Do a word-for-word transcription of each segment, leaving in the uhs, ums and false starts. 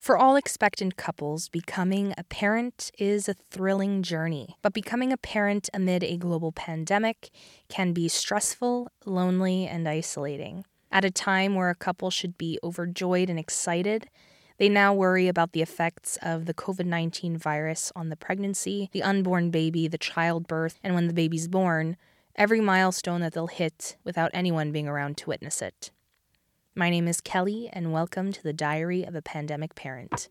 For all expectant couples, becoming a parent is a thrilling journey. But becoming a parent amid a global pandemic can be stressful, lonely, and isolating. At a time where a couple should be overjoyed and excited, they now worry about the effects of the covid nineteen virus on the pregnancy, the unborn baby, the childbirth, and when the baby's born, every milestone that they'll hit without anyone being around to witness it. My name is Kelly, and welcome to the Diary of a Pandemic Parent.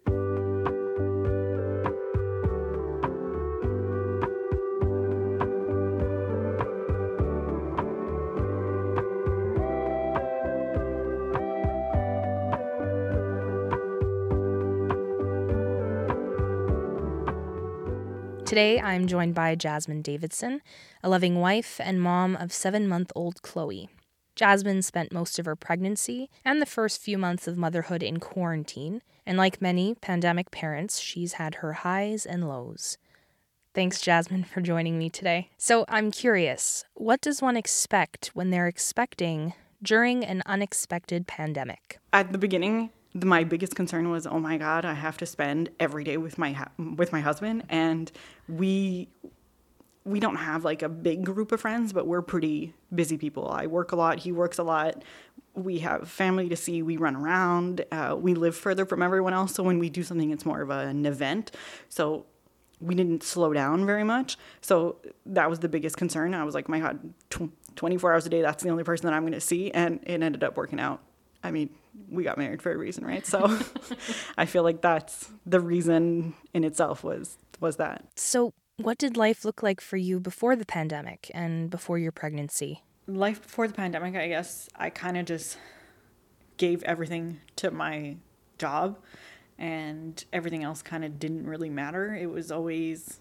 Today, I'm joined by Jasmine Davidson, a loving wife and mom of seven-month-old Chloe. Jasmine spent most of her pregnancy and the first few months of motherhood in quarantine, and like many pandemic parents, she's had her highs and lows. Thanks, Jasmine, for joining me today. So I'm curious, what does one expect when they're expecting during an unexpected pandemic? At the beginning, my biggest concern was, oh my God, I have to spend every day with my ha- with my husband, and we we don't have like a big group of friends, but we're pretty busy people. I work a lot, he works a lot. We have family to see, we run around, uh, we live further from everyone else. So when we do something, it's more of a, an event. So we didn't slow down very much. So that was the biggest concern. I was like, my God, tw- twenty-four hours a day, that's the only person that I'm going to see. And it ended up working out. I mean, we got married for a reason, right? So I feel like that's the reason in itself was was that. So what did life look like for you before the pandemic and before your pregnancy? Life before the pandemic, I guess, I kind of just gave everything to my job, and everything else kind of didn't really matter. It was always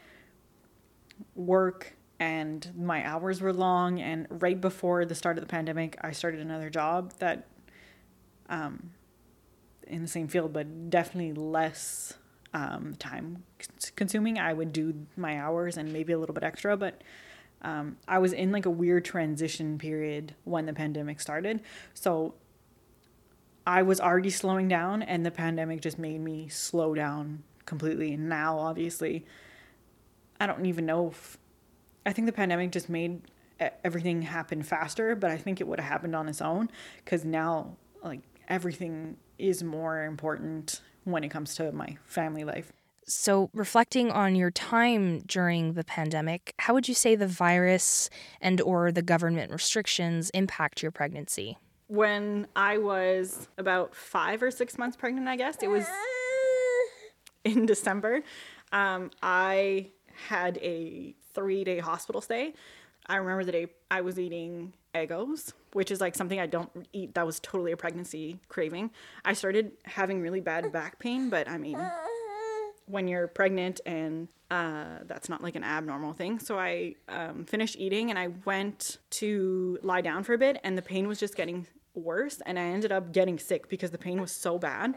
work, and my hours were long. And right before the start of the pandemic, I started another job that, um, in the same field, but definitely less um, time consuming. I would do my hours and maybe a little bit extra, but um, I was in like a weird transition period when the pandemic started. So I was already slowing down, and the pandemic just made me slow down completely. And now, obviously, I don't even know if, I think the pandemic just made everything happen faster, but I think it would have happened on its own, because now, like, everything is more important when it comes to my family life. So reflecting on your time during the pandemic, how would you say the virus and or the government restrictions impact your pregnancy? When I was about five or six months pregnant, I guess, it was in December, um, I had a three-day hospital stay. I remember the day I was eating Eggos, which is like something I don't eat. That was totally a pregnancy craving. I started having really bad back pain, but I mean, when you're pregnant, and uh, that's not like an abnormal thing. So I um, finished eating, and I went to lie down for a bit, and the pain was just getting worse, and I ended up getting sick because the pain was so bad.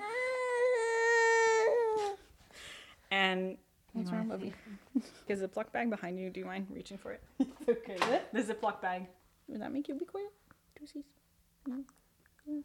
And what's wrong, Bubby? Is the Ziploc bag behind you? Do you mind reaching for it? Okay. What? The Ziploc bag. Would that make you be quiet? Deuces. Mm-hmm.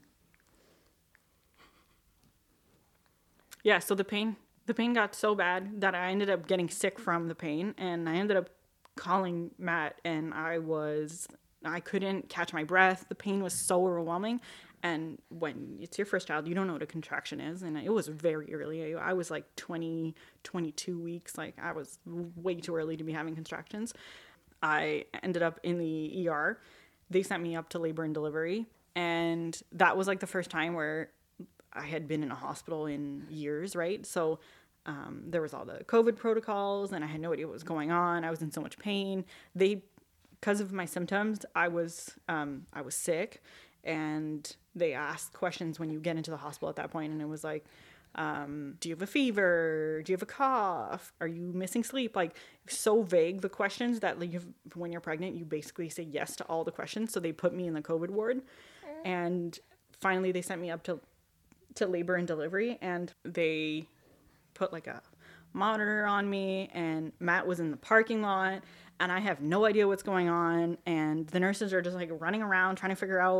Yeah, so the pain, the pain got so bad that I ended up getting sick from the pain, and I ended up calling Matt, and I was, I couldn't catch my breath. The pain was so overwhelming. And when it's your first child, you don't know what a contraction is. And it was very early. I was like twenty, twenty-two weeks. Like, I was way too early to be having contractions. I ended up in the E R. They sent me up to labor and delivery. And that was like the first time where I had been in a hospital in years, right? So um, there was all the COVID protocols, and I had no idea what was going on. I was in so much pain. They, because of my symptoms, I was um, I was sick. And they asked questions when you get into the hospital at that point, and it was like, um, do you have a fever? Do you have a cough? Are you missing sleep? Like, so vague, the questions, that like you've, when you're pregnant, you basically say yes to all the questions. So they put me in the COVID ward, and finally they sent me up to to labor and delivery, and they put like a monitor on me, and Matt was in the parking lot, and I have no idea what's going on, and the nurses are just like running around trying to figure out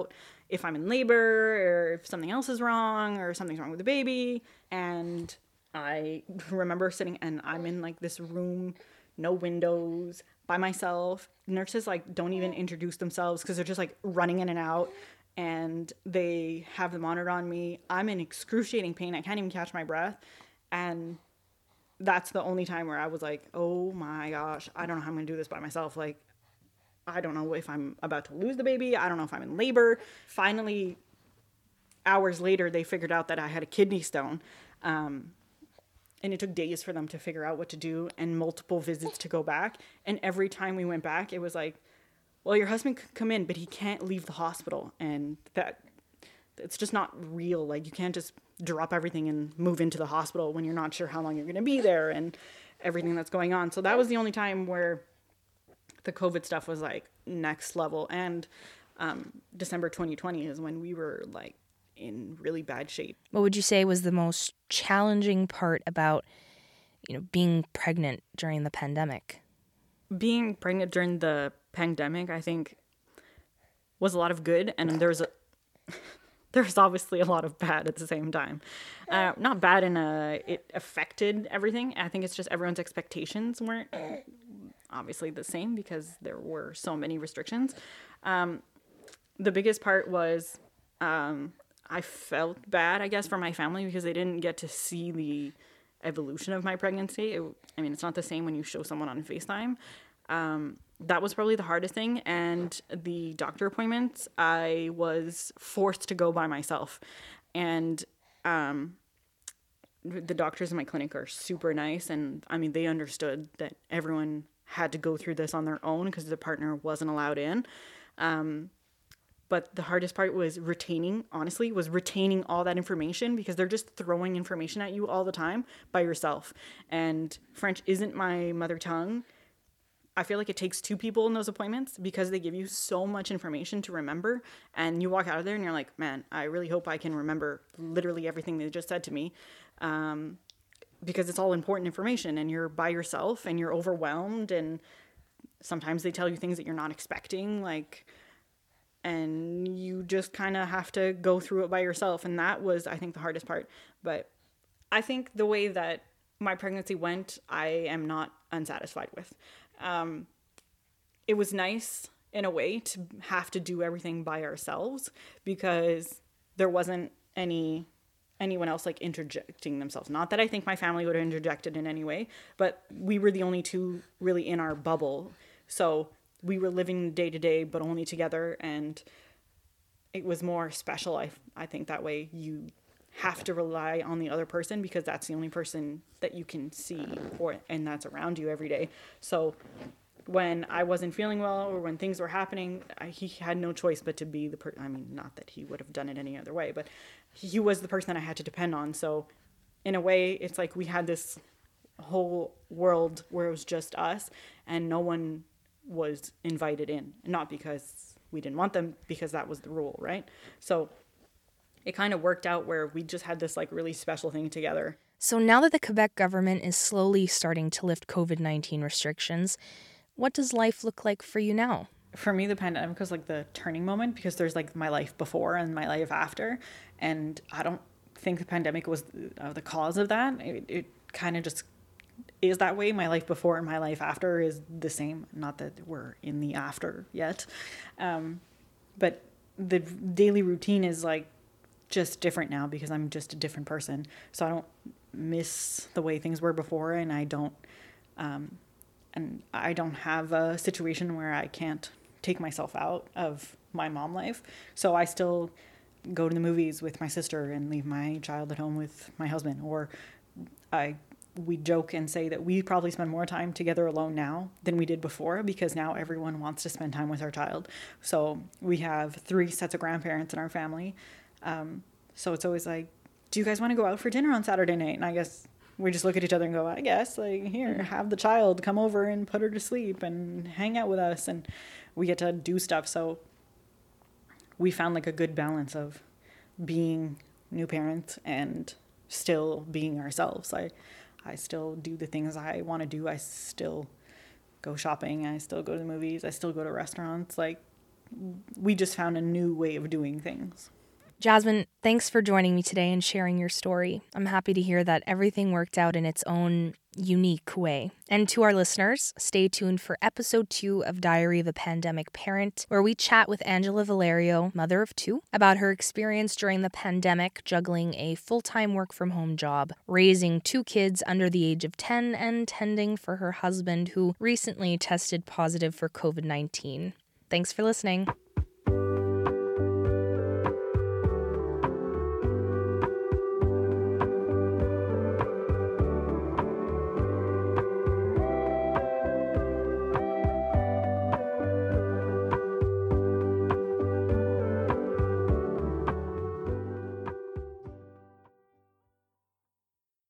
if I'm in labor or if something else is wrong or something's wrong with the baby. And I remember sitting, and I'm in like this room, no windows, by myself. Nurses like don't even introduce themselves because they're just like running in and out, and they have the monitor on me. I'm in excruciating pain. I can't even catch my breath. And that's the only time where I was like, oh my gosh, I don't know how I'm gonna do this by myself. Like, I don't know if I'm about to lose the baby. I don't know if I'm in labor. Finally, hours later, they figured out that I had a kidney stone. Um, and it took days for them to figure out what to do and multiple visits to go back. And every time we went back, it was like, well, your husband could come in, but he can't leave the hospital. And that it's just not real. Like, you can't just drop everything and move into the hospital when you're not sure how long you're going to be there and everything that's going on. So that was the only time where the COVID stuff was like next level. And um, December twenty twenty is when we were like in really bad shape. What would you say was the most challenging part about, you know, being pregnant during the pandemic? Being pregnant during the pandemic, I think, was a lot of good. And there was a, there's obviously a lot of bad at the same time. Uh, not bad in a, it affected everything. I think it's just everyone's expectations weren't obviously the same because there were so many restrictions. Um, the biggest part was um, I felt bad, I guess, for my family because they didn't get to see the evolution of my pregnancy. It, I mean, it's not the same when you show someone on FaceTime. Um, that was probably the hardest thing. And the doctor appointments, I was forced to go by myself. And um, the doctors in my clinic are super nice. And I mean, they understood that everyone had to go through this on their own because the partner wasn't allowed in. Um, but the hardest part was retaining, honestly, was retaining all that information because they're just throwing information at you all the time by yourself. And French isn't my mother tongue. I feel like it takes two people in those appointments because they give you so much information to remember. And you walk out of there and you're like, man, I really hope I can remember literally everything they just said to me. Um, because it's all important information and you're by yourself and you're overwhelmed. And sometimes they tell you things that you're not expecting, like, and you just kind of have to go through it by yourself. And that was, I think, the hardest part. But I think the way that my pregnancy went, I am not unsatisfied with. Um, it was nice in a way to have to do everything by ourselves because there wasn't any anyone else like interjecting themselves. Not that I think my family would have interjected in any way, but we were the only two really in our bubble. So we were living day to day, but only together. And it was more special. I, I think that way you have to rely on the other person because that's the only person that you can see or and that's around you every day. So when I wasn't feeling well or when things were happening, I, he had no choice but to be the person. I mean, not that he would have done it any other way, but he was the person that I had to depend on. So in a way, it's like we had this whole world where it was just us and no one was invited in. Not because we didn't want them, because that was the rule, right? So it kind of worked out where we just had this like really special thing together. So now that the Quebec government is slowly starting to lift covid nineteen restrictions, what does life look like for you now? For me, the pandemic was like the turning moment because there's like my life before and my life after. And I don't think the pandemic was uh, the cause of that. It, it kind of just is that way. My life before and my life after is the same. Not that we're in the after yet. Um, but the daily routine is like just different now because I'm just a different person. So I don't miss the way things were before, and I don't um, and I don't have a situation where I can't take myself out of my mom life. So I still go to the movies with my sister and leave my child at home with my husband. Or I we joke and say that we probably spend more time together alone now than we did before because now everyone wants to spend time with our child. So we have three sets of grandparents in our family. Um, so it's always like, do you guys want to go out for dinner on Saturday night? And I guess we just look at each other and go, I guess, like, here, have the child come over and put her to sleep and hang out with us. And we get to do stuff. So we found like a good balance of being new parents and still being ourselves. I, I still do the things I want to do. I still go shopping. I still go to the movies. I still go to restaurants. Like, we just found a new way of doing things. Jasmine, thanks for joining me today and sharing your story. I'm happy to hear that everything worked out in its own unique way. And to our listeners, stay tuned for episode two of Diary of a Pandemic Parent, where we chat with Angela Valerio, mother of two, about her experience during the pandemic juggling a full-time work-from-home job, raising two kids under the age of ten, and tending for her husband who recently tested positive for covid nineteen. Thanks for listening.